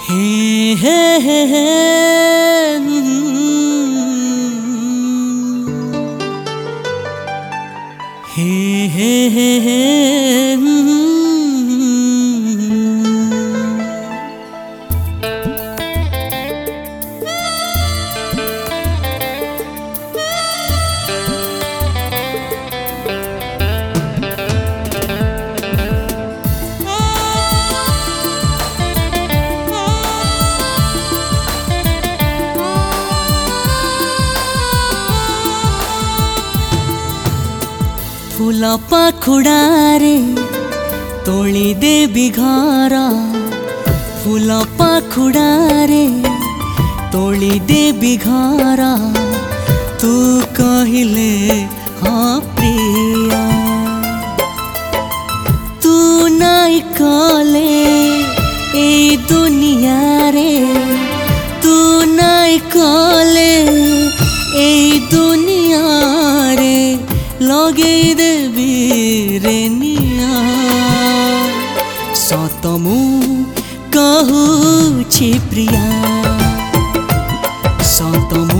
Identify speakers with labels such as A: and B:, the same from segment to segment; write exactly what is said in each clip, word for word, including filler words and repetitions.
A: हे हे हे हे हे हे हे हे फूल पाखुड़ारे तोली देवी घर फूल पाखुड़ारे तोली देवी घर तू कहले हाँ प्रिया तू नाई कले ए दुनिया रे तू नाई कले ए दुनिया रे लगे देवी रे निया सतमु कहूछि प्रिया सतमु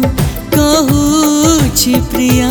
A: कहूछि प्रिया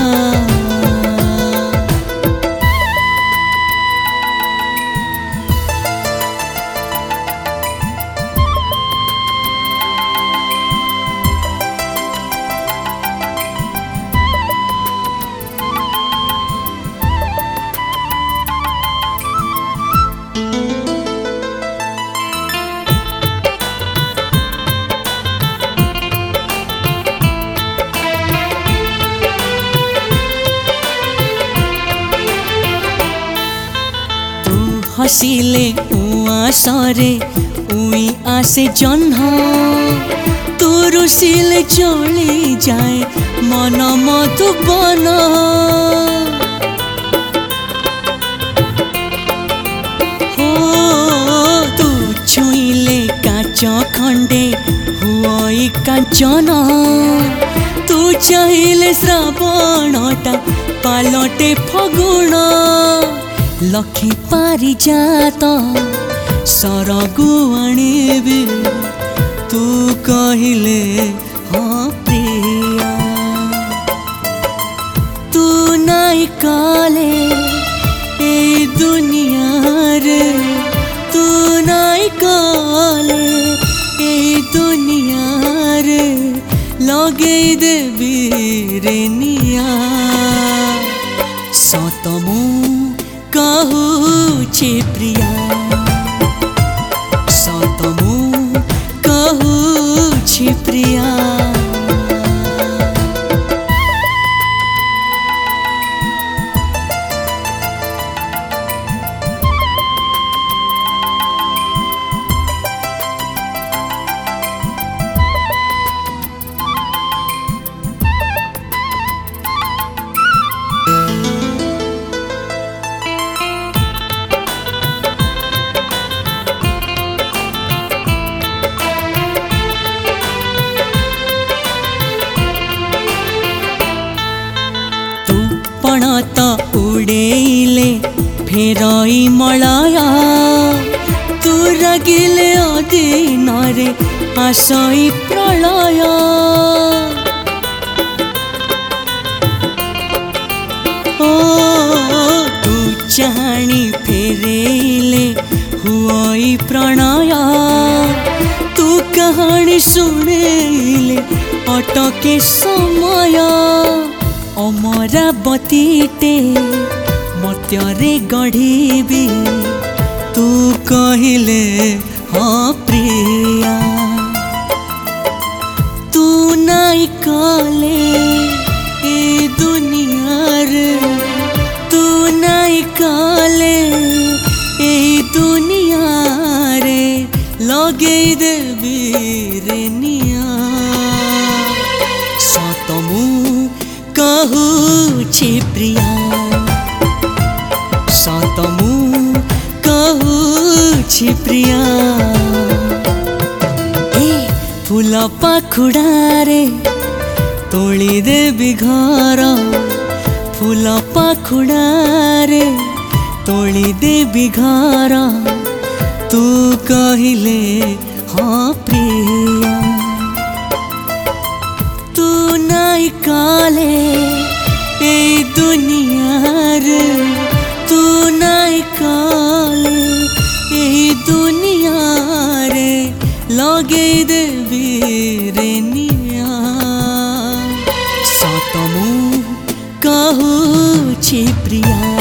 A: हसिले उआ सरे उई आसे जन्ह तू रुसिले चली जाए मन मधुबन हो तू छुईले काच खंडे हुई कांचन तू चाहिले श्रावणटा पालटे फगुण लखी पारी जात सरगु आनिबी तू कहले हाँ प्रिया तू नाई कले ए दुनिया रे तू नाई कले ए दुनिया रे लगे देवी रे निया सतमु कहूछि प्रिया सतमु कहूछि प्रिया पणत उड़ेले फेरई मलया तू रगिले अदिन रे आसई प्रलय ओ तू चाहणी फेरेले हुई प्रणय तू कहानी सुनेले अटके समय अमरावतीटे मत्ୟରେ गढ़ी तू कहले हाँ प्रिया तू नाई कले ए दुनिया रे तू नाई कले ए दुनिया रे लगे देवी रे निया सतमु कहूछि प्रिया सतमु कहूछि प्रिया ए फूल पाखुड़ारे तोली देवी घर फूल पाखुड़ारे तोली देवी घर तू कहले हाँ प्रिया तू नहीं काले ए दुनिया रे तू नहीं काले ए दुनिया रे लगे देवी रे निया सतमु कहूँ छी प्रिया।